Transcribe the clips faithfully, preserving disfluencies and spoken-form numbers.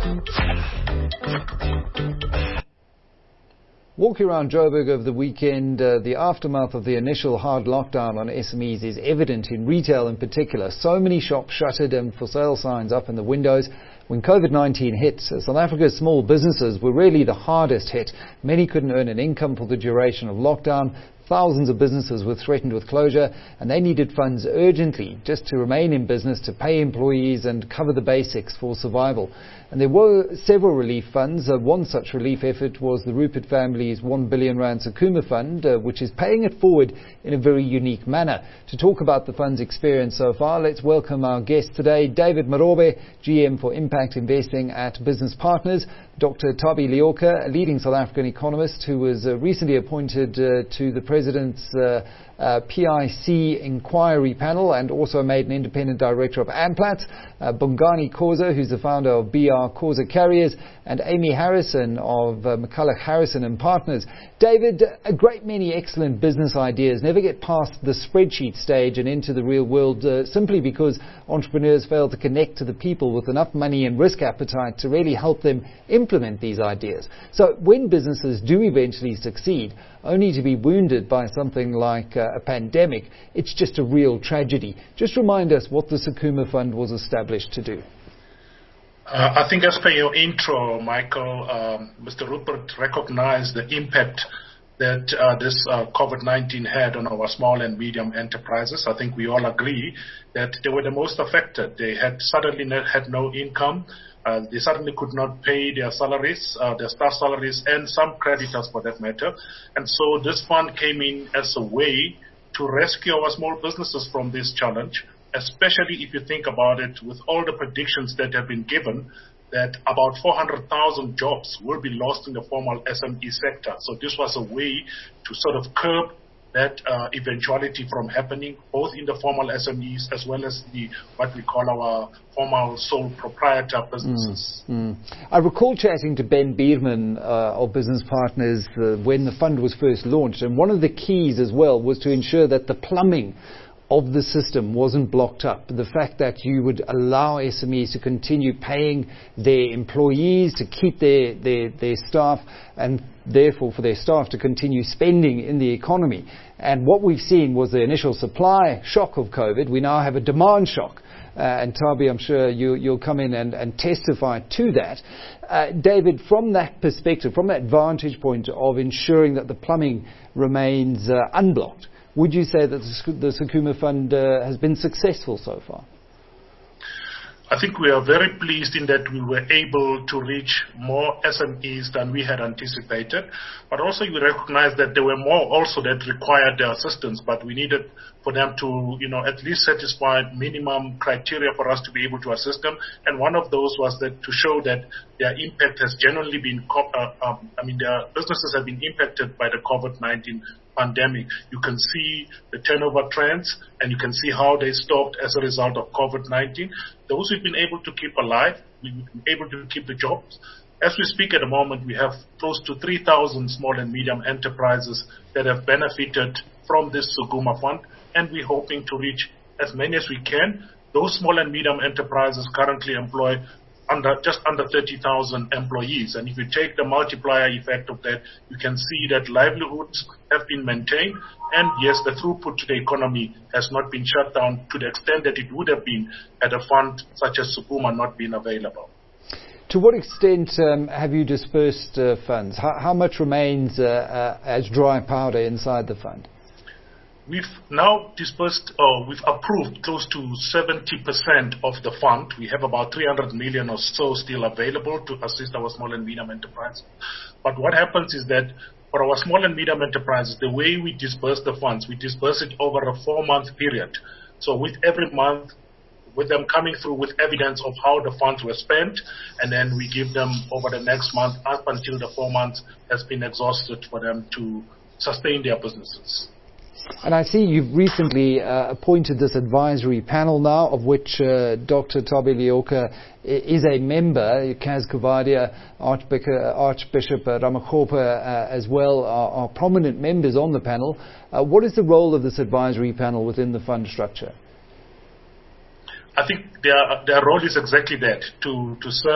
Walking around Joburg over the weekend, uh, the aftermath of the initial hard lockdown on S M Es is evident in retail in particular. So many shops shuttered and for sale signs up in the windows. When COVID nineteen hit, South Africa's small businesses were really the hardest hit. Many couldn't earn an income for the duration of lockdown. Thousands of businesses were threatened with closure, and they needed funds urgently just to remain in business, to pay employees and cover the basics for survival. And there were several relief funds. Uh, one such relief effort was the Rupert family's one billion rand Sakuma Fund, uh, which is paying it forward in a very unique manner. To talk about the fund's experience so far, let's welcome our guest today, David Marobe, G M for Impact Investing at Business Partners, Doctor Thabi Leoka, a leading South African economist who was uh, recently appointed uh, to the President's uh, uh, P I C inquiry panel and also made an independent director of Amplats, uh, Bongani Khoza, who's the founder of B R Khoza Carriers, and Amy Harrison of uh, McCulloch Harrison and Partners. David, a great many excellent business ideas never get past the spreadsheet stage and into the real world uh, simply because entrepreneurs fail to connect to the people with enough money and risk appetite to really help them implement these ideas. So when businesses do eventually succeed, only to be wounded by something like uh, a pandemic, it's just a real tragedy. Just remind us what the Sakuma Fund was established to do. Uh, I think as per your intro, Michael, um, Mister Rupert recognized the impact that uh, this uh, COVID nineteen had on our small and medium enterprises. I think we all agree that they were the most affected. They had suddenly not, had no income. Uh, they suddenly could not pay their salaries, uh, their staff salaries, and some creditors for that matter. And so this fund came in as a way to rescue our small businesses from this challenge, especially if you think about it with all the predictions that have been given that about four hundred thousand jobs will be lost in the formal S M E sector. So this was a way to sort of curb that uh, eventuality from happening, both in the formal S M Es as well as the what we call our formal sole proprietor businesses. Mm, mm. I recall chatting to Ben Bierman uh, of Business Partners uh, when the fund was first launched, and one of the keys as well was to ensure that the plumbing of the system wasn't blocked up. The fact that you would allow S M Es to continue paying their employees, to keep their, their, their staff, and therefore for their staff to continue spending in the economy. And what we've seen was the initial supply shock of COVID. We now have a demand shock. Uh, and Thabi, I'm sure you, you'll come in and, and testify to that. Uh, David, from that perspective, from that vantage point of ensuring that the plumbing remains uh, unblocked, would you say that the Sakuma Fund uh, has been successful so far? I think we are very pleased in that we were able to reach more S M Es than we had anticipated. But also you recognize that there were more also that required their assistance, but we needed for them to, you know, at least satisfy minimum criteria for us to be able to assist them. And one of those was that to show that their impact has generally been, uh, um, I mean, their businesses have been impacted by the COVID nineteen pandemic. You can see the turnover trends and you can see how they stopped as a result of COVID nineteen. Those we've been able to keep alive, we've been able to keep the jobs. As we speak at the moment, we have close to three thousand small and medium enterprises that have benefited from this Sakuma Fund, and we're hoping to reach as many as we can. Those small and medium enterprises currently employ under just under thirty thousand employees. And if you take the multiplier effect of that, you can see that livelihoods have been maintained. And yes, the throughput to the economy has not been shut down to the extent that it would have been had a fund such as Sakuma not been available. To what extent um, have you dispersed uh, funds? How, how much remains uh, uh, as dry powder inside the fund? We've now dispersed, or we've approved close to seventy percent of the fund. We have about three hundred million or so still available to assist our small and medium enterprises. But what happens is that for our small and medium enterprises, the way we disperse the funds, we disperse it over a four-month period. So with every month, with them coming through with evidence of how the funds were spent, and then we give them over the next month up until the four months has been exhausted for them to sustain their businesses. And I see you've recently uh, appointed this advisory panel now, of which uh, Doctor Thabi Leoka is a member. Kaz Kavadia, Archbishop, Archbishop Ramakgopa uh, as well are, are prominent members on the panel. Uh, what is the role of this advisory panel within the fund structure? I think their, their role is exactly that, to, to serve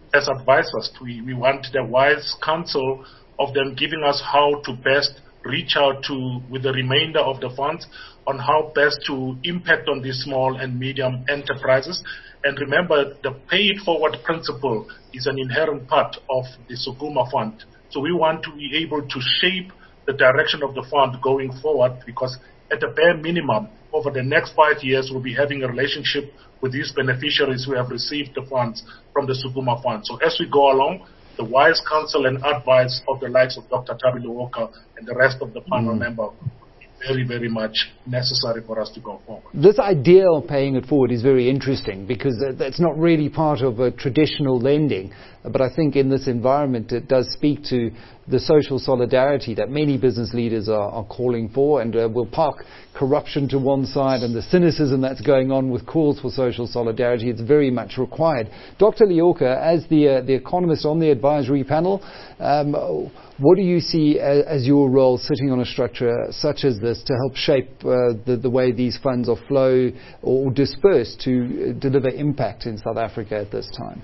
as advisors. We, we want the wise counsel of them giving us how to best reach out to with the remainder of the funds on how best to impact on these small and medium enterprises. And remember, the pay it forward principle is an inherent part of the Sukuma Fund. So we want to be able to shape the direction of the fund going forward, because at the bare minimum, over the next five years, we'll be having a relationship with these beneficiaries who have received the funds from the Sukuma Fund. So as we go along, the wise counsel and advice of the likes of Doctor Thabile Walker and the rest of the panel mm. member very, very much necessary for us to go forward. This idea of paying it forward is very interesting, because that's not really part of a traditional lending. But I think in this environment, it does speak to the social solidarity that many business leaders are, are calling for, and uh, will park corruption to one side and the cynicism that's going on with calls for social solidarity. It's very much required. Doctor Leoka, as the, uh, the economist on the advisory panel, um, what do you see as, as your role sitting on a structure such as this to help shape uh, the, the way these funds are flow or dispersed to deliver impact in South Africa at this time?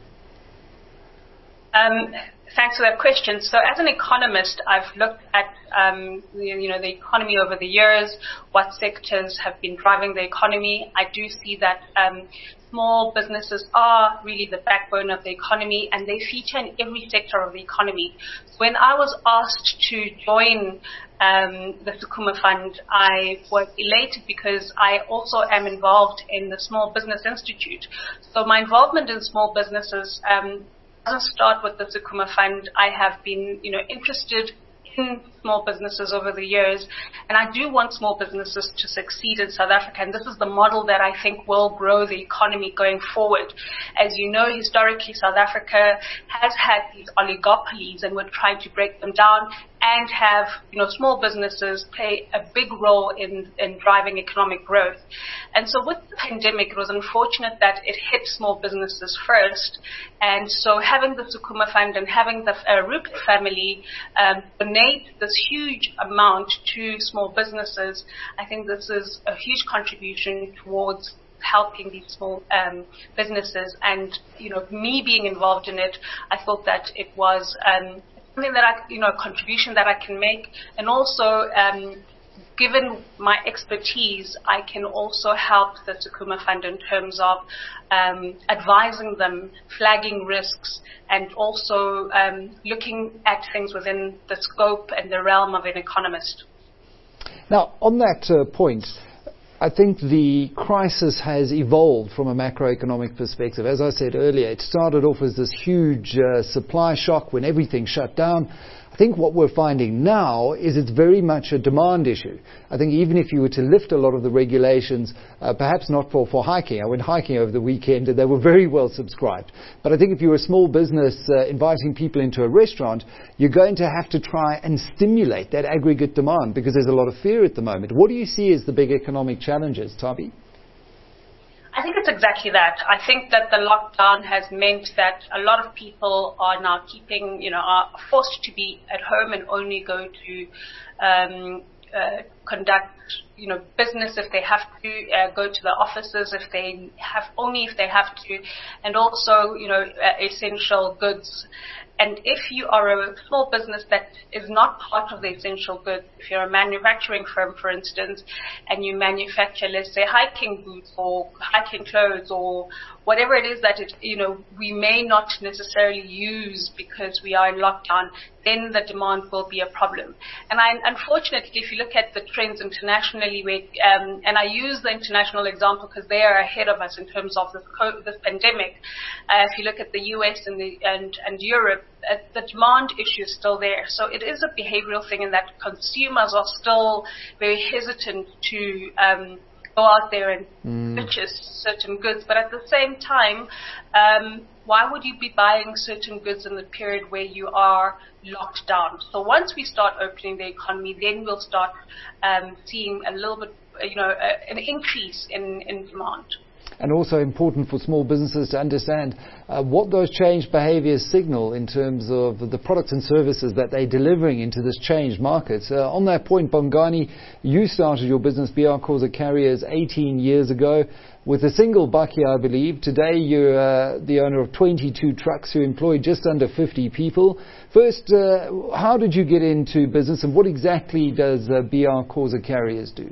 Um, thanks for that question. So as an economist, I've looked at um, you know, the economy over the years, what sectors have been driving the economy. I do see that um, small businesses are really the backbone of the economy, and they feature in every sector of the economy. When I was asked to join um, the Sukuma Fund, I was elated because I also am involved in the Small Business Institute. So my involvement in small businesses um, doesn't start with the Sukuma Fund. I have been, you know, interested in small businesses over the years, and I do want small businesses to succeed in South Africa, and this is the model that I think will grow the economy going forward. As you know, historically, South Africa has had these oligopolies, and we're trying to break them down and have, you know, small businesses play a big role in, in driving economic growth. And so with the pandemic, it was unfortunate that it hit small businesses first. And so having the Sukuma Fund and having the uh, Rupert family um, donate this huge amount to small businesses, I think this is a huge contribution towards helping these small um, businesses. And, you know, me being involved in it, I thought that it was um, something that I, you know, a contribution that I can make. And also, um, given my expertise, I can also help the Sukuma Fund in terms of um, advising them, flagging risks, and also um, looking at things within the scope and the realm of an economist. Now, on that uh, point, I think the crisis has evolved from a macroeconomic perspective. As I said earlier, it started off as this huge uh, supply shock when everything shut down. I think what we're finding now is it's very much a demand issue. I think even if you were to lift a lot of the regulations, uh, perhaps not for, for hiking. I went hiking over the weekend and they were very well subscribed. But I think if you're a small business uh, inviting people into a restaurant, you're going to have to try and stimulate that aggregate demand, because there's a lot of fear at the moment. What do you see as the big economic challenges, Thabi? I think it's exactly that. I think that the lockdown has meant that a lot of people are now keeping, you know, are forced to be at home and only go to um, uh, conduct, you know, business if they have to, uh, go to the offices if they have, only if they have to, and also, you know, uh, essential goods. And if you are a small business that is not part of the essential goods, if you're a manufacturing firm, for instance, and you manufacture, let's say, hiking boots or hiking clothes or whatever it is that it, you know, we may not necessarily use because we are in lockdown, then the demand will be a problem. And I, unfortunately, if you look at the trends internationally, where, um, and I use the international example because they are ahead of us in terms of this, co- this pandemic. Uh, if you look at the U S and, the, and, and Europe, uh, the demand issue is still there. So it is a behavioral thing in that consumers are still very hesitant to um, go out there and mm. purchase certain goods. But at the same time, um, why would you be buying certain goods in the period where you are locked down? So once we start opening the economy, then we'll start um, seeing a little bit, you know, a, an increase in, in demand. and also important for small businesses to understand uh, what those changed behaviours signal in terms of the products and services that they're delivering into this changed market. Uh, on that point, Bongani, you started your business, B R Khoza Carriers, eighteen years ago with a single bakkie, I believe. Today you're uh, the owner of twenty-two trucks. You employ just under fifty people. First, uh, how did you get into business, and what exactly does uh, B R Khoza Carriers do?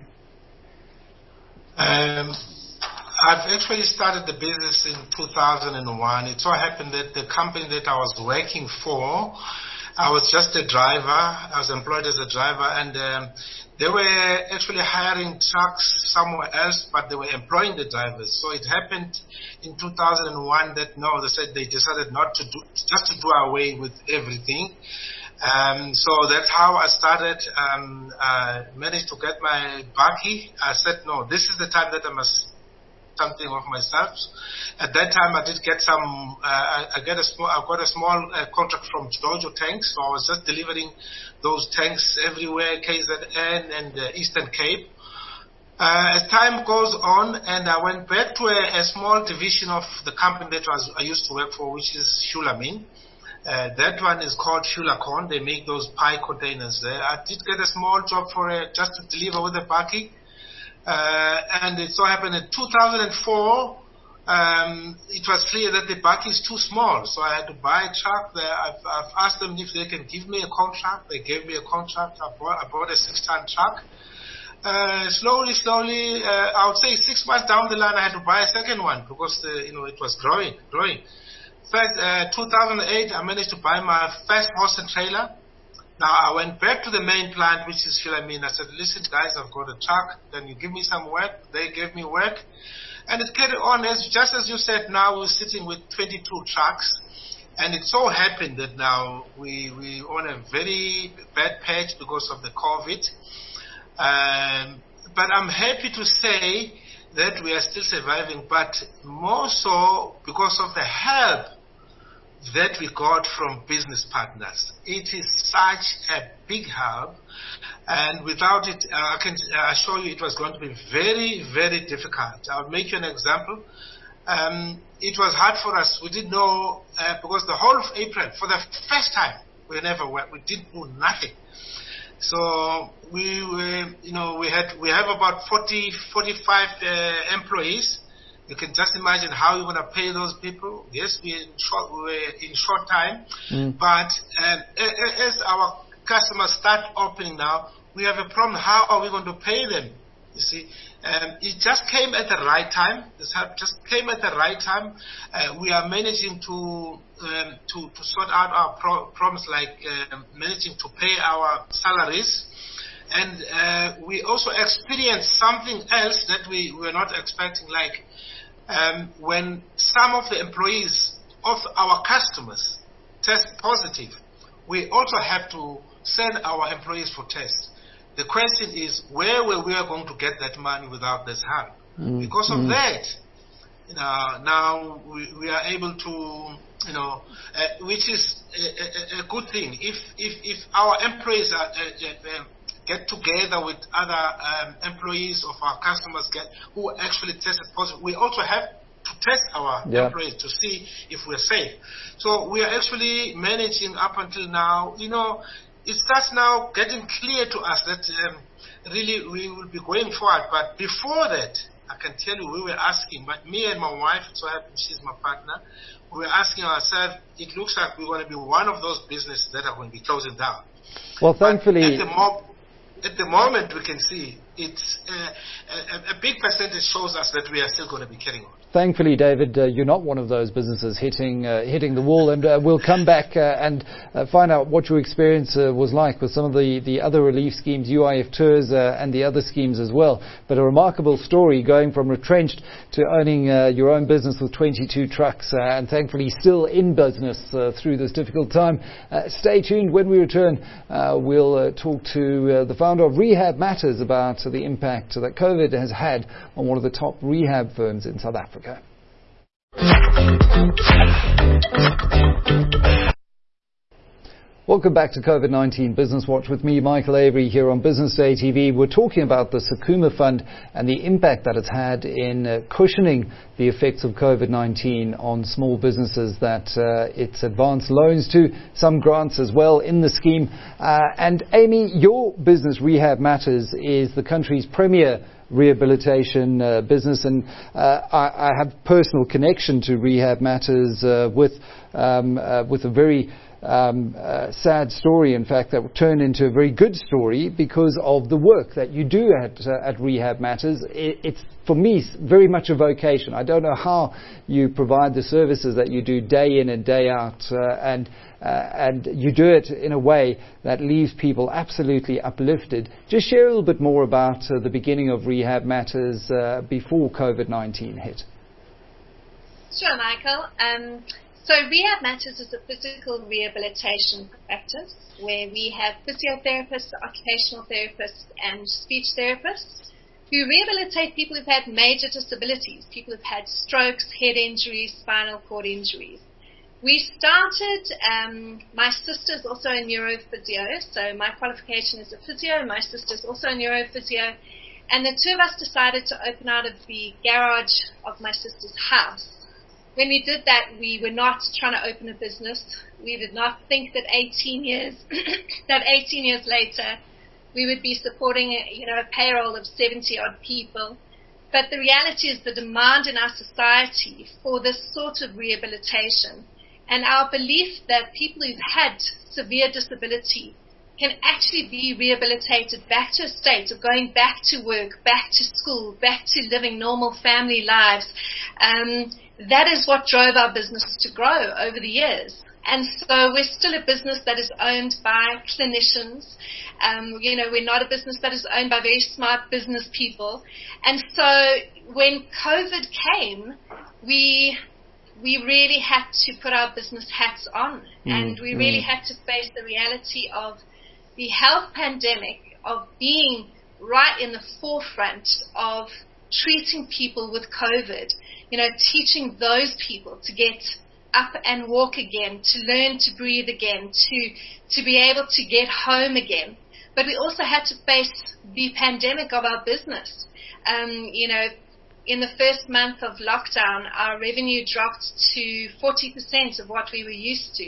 Um, I've actually started the business in two thousand one. It so happened that the company that I was working for, I was just a driver. I was employed as a driver, and um, they were actually hiring trucks somewhere else, but they were employing the drivers. So it happened in two thousand one that, no, they said they decided not to do, just to do away with everything. Um, so that's how I started, um, uh, managed to get my bakkie. I said, no, this is the time that I must something of myself. At that time, I did get some. Uh, I get a small. I got a small uh, contract from Jojo Tanks, so I was just delivering those tanks everywhere, K Z N and uh, Eastern Cape. Uh, as time goes on, and I went back to a, a small division of the company that was, I used to work for, which is Shulamin. Uh, that one is called Shulacon. They make those pie containers there. I did get a small job for a, just to deliver with a bakkie. Uh, and it so happened in two thousand four, um, it was clear that the bakkie is too small. So I had to buy a truck. There. I've, I've asked them if they can give me a contract. They gave me a contract. I bought, I bought a six-ton truck. Uh, slowly, slowly, uh, I would say six months down the line, I had to buy a second one because the, you know, it was growing, growing. First, uh, two thousand eight, I managed to buy my first horse and trailer. Now, I went back to the main plant, which is Shulamin. I said, listen, guys, I've got a truck. Can you give me some work? They gave me work. And it carried on, as just as you said, now we're sitting with twenty-two trucks. And it so happened that now we, we on a very bad patch because of the COVID. Um, but I'm happy to say that we are still surviving, but more so because of the help that we got from business partners. It is such a big help, and without it, uh, I can assure you it was going to be very, very difficult. I'll make you an example. Um, it was hard for us. We didn't know, uh, because the whole of April, for the first time, we never went, we didn't do nothing. So we were, you know, we had, we have about forty, forty-five uh, employees. You can just imagine how you're going to pay those people. Yes, we in short, we were in short time, mm. but um, as our customers start opening now, we have a problem. How are we going to pay them? You see, um, it just came at the right time. This just came at the right time. Uh, we are managing to um, to, to sort out our pro- problems, like uh, managing to pay our salaries. And uh, we also experienced something else that we were not expecting, like um, when some of the employees of our customers test positive, we also have to send our employees for tests. The question is, where were we going to get that money without this help? Mm. Because of mm. that, you know, now we, we are able to, you know, uh, which is a, a, a good thing. If if if our employees are, uh, uh, get together with other um, employees of our customers get who actually tested positive, we also have to test our yeah. employees to see if we're safe. So we are actually managing up until now, you know. It starts now getting clear to us that um, really we will be going forward. But before that, I can tell you, we were asking, but me and my wife, so she's my partner, we were asking ourselves, it looks like we're going to be one of those businesses that are going to be closing down. Well, thankfully... At the, mo- at the moment, we can see it's uh, a, a big percentage shows us that we are still going to be carrying on. Thankfully, David, uh, you're not one of those businesses hitting uh, hitting the wall, and uh, we'll come back uh, and uh, find out what your experience uh, was like with some of the, the other relief schemes, U I F Tours uh, and the other schemes as well. But a remarkable story, going from retrenched to owning uh, your own business with twenty-two trucks, uh, and thankfully still in business uh, through this difficult time. Uh, stay tuned. When we return, uh, we'll uh, talk to uh, the founder of Rehab Matters about uh, the impact that COVID has had on one of the top rehab firms in South Africa. Well, Welcome back to COVID nineteen Business Watch with me, Michael Avery, here on Business Day T V. We're talking about the Sakuma Fund and the impact that it's had in uh, cushioning the effects of COVID nineteen on small businesses that uh, it's advanced loans to, some grants as well in the scheme. Uh, and Amy, your business, Rehab Matters, is the country's premier rehabilitation uh, business, and uh, I, I have personal connection to Rehab Matters uh, with um, uh, with a very Um, uh, sad story, in fact, that will turn into a very good story because of the work that you do at, uh, at Rehab Matters. It, it's, for me, very much a vocation. I don't know how you provide the services that you do day in and day out, uh, and uh, and you do it in a way that leaves people absolutely uplifted. Just share a little bit more about uh, the beginning of Rehab Matters uh, before COVID nineteen hit. Sure, Michael. Um, So Rehab Matters is a physical rehabilitation practice where we have physiotherapists, occupational therapists, and speech therapists who rehabilitate people who've had major disabilities, people who've had strokes, head injuries, spinal cord injuries. We started, um, my sister's also a neurophysio, so my qualification is a physio, and my sister's also a neurophysio, and the two of us decided to open out of the garage of my sister's house. When we did that, we were not trying to open a business. We did not think that eighteen years, that eighteen years later, we would be supporting, you know, a payroll of seventy odd people. But the reality is the demand in our society for this sort of rehabilitation, and our belief that people who've had severe disability can actually be rehabilitated back to a state of going back to work, back to school, back to living normal family lives. Um, that is what drove our business to grow over the years. And so we're still a business that is owned by clinicians. Um, you know, we're not a business that is owned by very smart business people. And so when COVID came, we we really had to put our business hats on, mm, and we really mm. had to face the reality of the health pandemic, of being right in the forefront of treating people with COVID, you know, teaching those people to get up and walk again, to learn to breathe again, to to be able to get home again. But we also had to face the pandemic of our business. Um, you know, in the first month of lockdown, our revenue dropped to forty percent of what we were used to.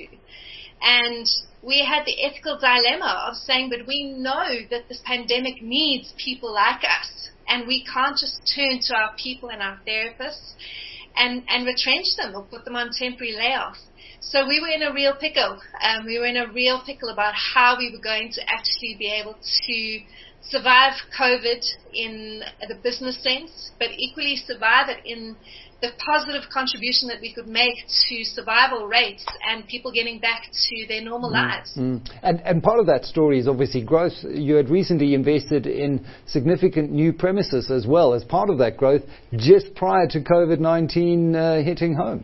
And we had the ethical dilemma of saying, but we know that this pandemic needs people like us, and we can't just turn to our people and our therapists and, and retrench them or put them on temporary layoff. So we were in a real pickle. Um, we were in a real pickle about how we were going to actually be able to survive COVID in the business sense, but equally survive it in the positive contribution that we could make to survival rates and people getting back to their normal mm, lives. Mm. And, and part of that story is obviously growth. You had recently invested in significant new premises as well as part of that growth just prior to COVID nineteen uh, hitting home.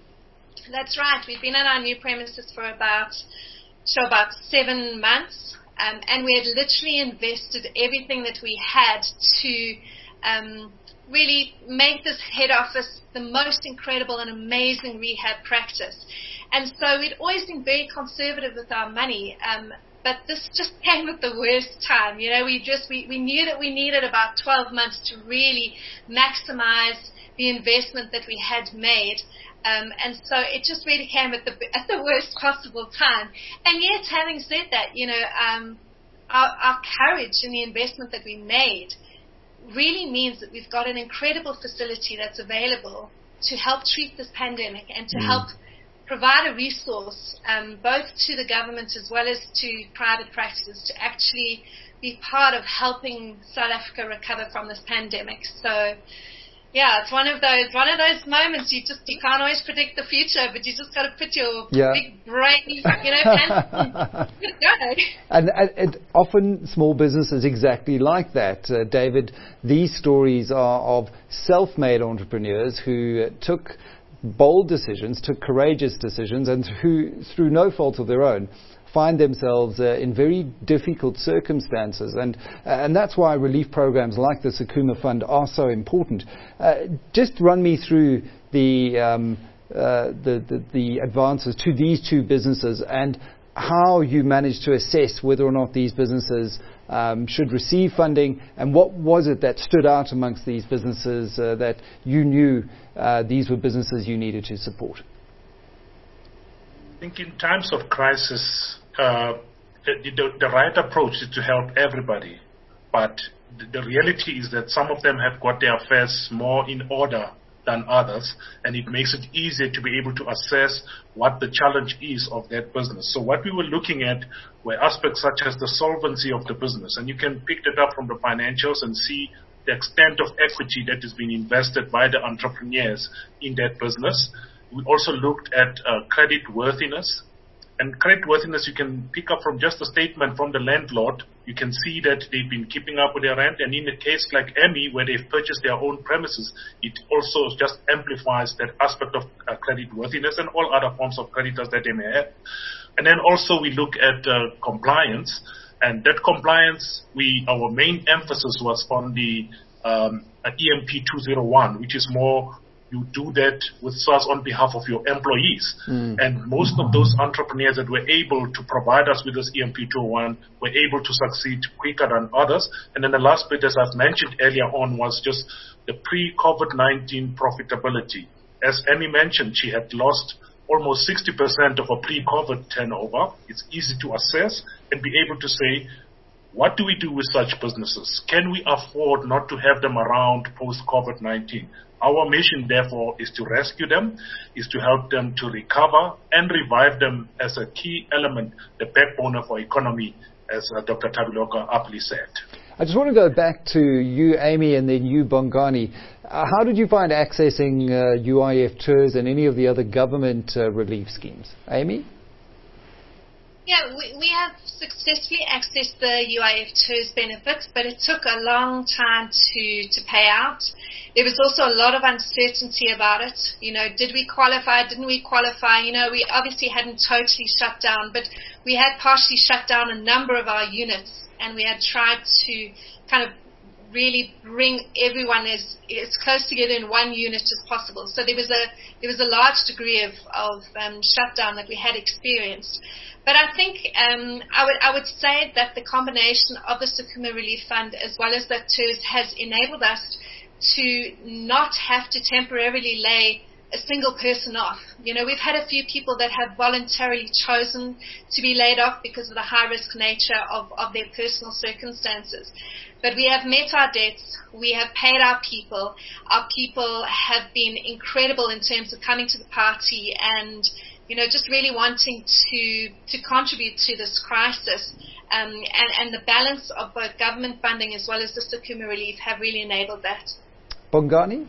That's right. We've been on our new premises for about, so about seven months, um, and we had literally invested everything that we had to um, really make this head office the most incredible and amazing rehab practice. And so we'd always been very conservative with our money, um, but this just came at the worst time. You know, we just, we, we knew that we needed about twelve months to really maximize the investment that we had made. Um, and so it just really came at the, at the worst possible time. And yet, having said that, you know, um, our, our courage in the investment that we made really means that we've got an incredible facility that's available to help treat this pandemic and to mm. help provide a resource um, both to the government as well as to private practices to actually be part of helping South Africa recover from this pandemic. So, yeah, it's one of those one of those moments you just you can't always predict the future, but you just got to put your yeah. big brain, you know, pants on. And, and, and often small businesses exactly like that, uh, David. These stories are of self-made entrepreneurs who uh, took bold decisions, took courageous decisions, and who, through no fault of their own, find themselves uh, in very difficult circumstances, and uh, and that's why relief programs like the Sakuma Fund are so important. Uh, just run me through the, um, uh, the the the advances to these two businesses and how you managed to assess whether or not these businesses um, should receive funding, and what was it that stood out amongst these businesses uh, that you knew uh, these were businesses you needed to support? I think in times of crisis, uh, the, the, the right approach is to help everybody, but the, the reality is that some of them have got their affairs more in order than others, and it makes it easier to be able to assess what the challenge is of that business. So what we were looking at were aspects such as the solvency of the business, and you can pick that up from the financials and see the extent of equity that is being invested by the entrepreneurs in that business. We also looked at uh, credit worthiness. And credit worthiness you can pick up from just a statement from the landlord. You can see that they've been keeping up with their rent. And in a case like Emmy, where they've purchased their own premises, it also just amplifies that aspect of uh, credit worthiness and all other forms of creditors that they may have. And then also we look at uh, compliance. And that compliance, we our main emphasis was on the um, E M P two oh one, which is more you do that with S A R S on behalf of your employees. Mm. And most of those entrepreneurs that were able to provide us with this E M P two oh one were able to succeed quicker than others. And then the last bit, as I've mentioned earlier on, was just the pre-COVID nineteen profitability. As Emmy mentioned, she had lost almost sixty percent of her pre-COVID turnover. It's easy to assess and be able to say, what do we do with such businesses? Can we afford not to have them around post-COVID nineteen? Our mission, therefore, is to rescue them, is to help them to recover and revive them as a key element, the backbone of our economy, as uh, Doctor Tabiloka aptly said. I just want to go back to you, Amy, and then you, Bongani. Uh, how did you find accessing uh, U I F Tours and any of the other government uh, relief schemes? Amy? Yeah, we, we have successfully accessed the U I F Tours benefits, but it took a long time to, to pay out. There was also a lot of uncertainty about it. You know, did we qualify? Didn't we qualify? You know, we obviously hadn't totally shut down, but we had partially shut down a number of our units, and we had tried to kind of really bring everyone as, as close together in one unit as possible. So there was a there was a large degree of, of um, shutdown that we had experienced. But I think um, I would I would say that the combination of the Sakuma Relief Fund as well as that Tours has enabled us to not have to temporarily lay a single person off. You know, we've had a few people that have voluntarily chosen to be laid off because of the high-risk nature of, of their personal circumstances. But we have met our debts. We have paid our people. Our people have been incredible in terms of coming to the party and, you know, just really wanting to to contribute to this crisis. Um, and, and the balance of both government funding as well as the Sakuma Relief have really enabled that. Bongani?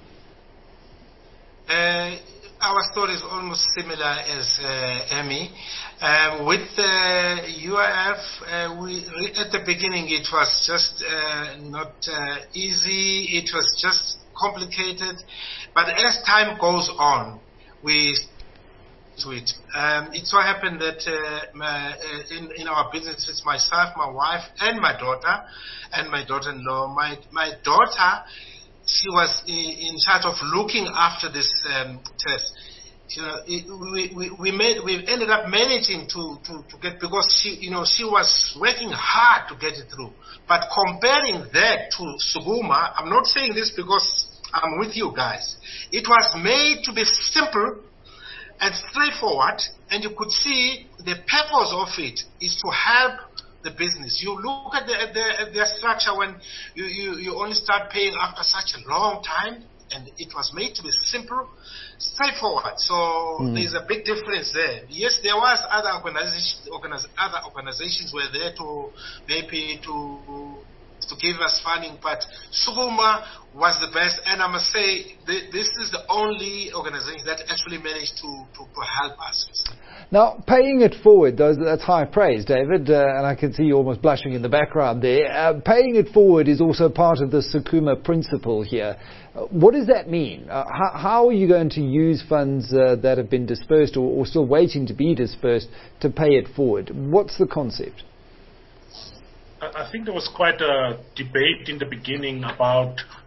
Uh, our story is almost similar as uh, Emmy. Um, with the U I F, uh, we, at the beginning it was just uh, not uh, easy, it was just complicated, but as time goes on, we to it. Um, it so happened that uh, my, uh, in, in our businesses, myself, my wife, and my daughter, and my daughter-in-law, my, my daughter, she was in, in charge of looking after this um, test. You know, it, we, we, we made, we ended up managing to, to, to get, because she, you know, she was working hard to get it through. But comparing that to Sukuma, I'm not saying this because I'm with you guys. It was made to be simple and straightforward, and you could see the purpose of it is to help the business. You look at the, at the, at the structure when you, you, you only start paying after such a long time, and it was made to be simple, straightforward. So mm. there's a big difference there. Yes, there was other organizations, organiz, other organizations were there to maybe to to give us funding, but Sukuma was the best, and I must say th this is the only organization that actually managed to, to, to help us. Now, paying it forward, those, that's high praise, David, uh, and I can see you almost blushing in the background there. Uh, paying it forward is also part of the Sakuma principle here. Uh, what does that mean? Uh, how, how are you going to use funds uh, that have been dispersed or, or still waiting to be dispersed to pay it forward? What's the concept? I think there was quite a debate in the beginning about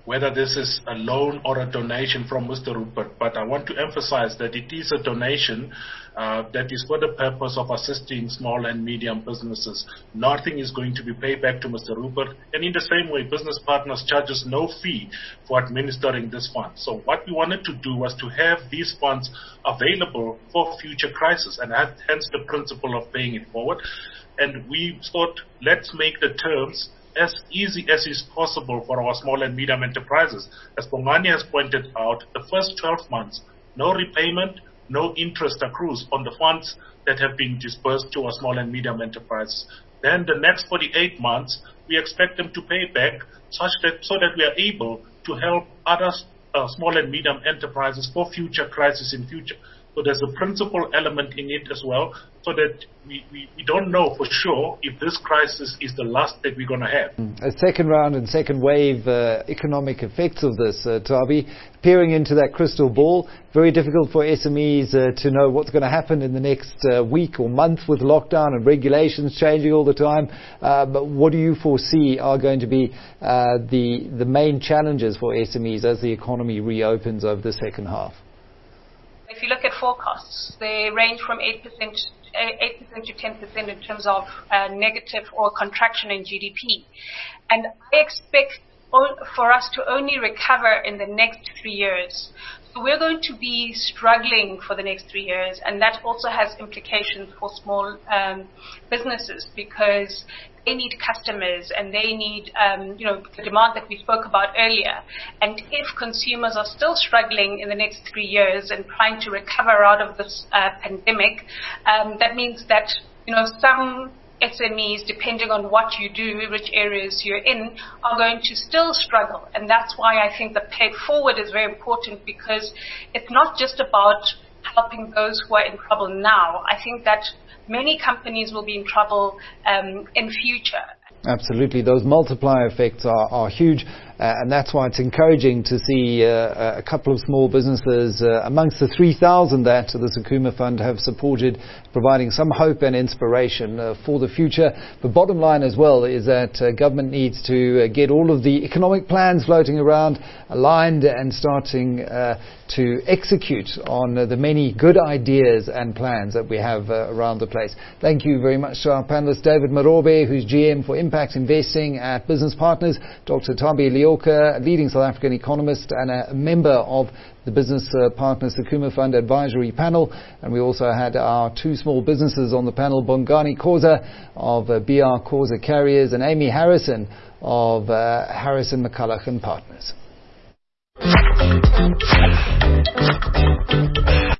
whether this is a loan or a donation from Mister Rupert, but I want to emphasize that it is a donation uh, that is for the purpose of assisting small and medium businesses. Nothing is going to be paid back to Mister Rupert, and in the same way, Business Partners charges no fee for administering this fund. So what we wanted to do was to have these funds available for future crises, and hence the principle of paying it forward. And we thought, let's make the terms as easy as is possible for our small and medium enterprises. As Bongani has pointed out, the first twelve months, no repayment, no interest accrues on the funds that have been disbursed to our small and medium enterprises. Then the next forty-eight months, we expect them to pay back such that, so that we are able to help other uh, small and medium enterprises for future crises in future. So there's a principal element in it as well, so that we, we, we don't know for sure if this crisis is the last that we're going to have. A second round and second wave uh, economic effects of this, uh, Thabi, peering into that crystal ball, very difficult for S M Es uh, to know what's going to happen in the next uh, week or month with lockdown and regulations changing all the time. Uh, but what do you foresee are going to be uh, the, the main challenges for S M Es as the economy reopens over the second half? If you look at forecasts, they range from eight percent eight percent to ten percent in terms of uh, negative or contraction in G D P. And I expect for us to only recover in the next three years. So we're going to be struggling for the next three years, and that also has implications for small um, businesses, because they need customers and they need, um, you know, the demand that we spoke about earlier. And if consumers are still struggling in the next three years and trying to recover out of this uh, pandemic, um, that means that, you know, some S M Es, depending on what you do, which areas you're in, are going to still struggle. And that's why I think the pay forward is very important, because it's not just about helping those who are in trouble now. I think that many companies will be in trouble um, in future. Absolutely. Those multiplier effects are, are huge, uh, and that's why it's encouraging to see uh, a couple of small businesses uh, amongst the three thousand that the Sakuma Fund have supported, providing some hope and inspiration uh, for the future. The bottom line as well is that uh, government needs to uh, get all of the economic plans floating around aligned and starting uh, to execute on uh, the many good ideas and plans that we have uh, around the place. Thank you very much to our panelist, David Marobe, who's G M for Impact Investing at Business Partners, Doctor Thabi Leoka, a leading South African economist and a member of the Business uh, Partners Sakuma Fund Advisory Panel. And we also had our two small businesses on the panel, Bongani Khoza of uh, B R Khoza Carriers and Amy Harrison of uh, Harrison McCulloch and Partners.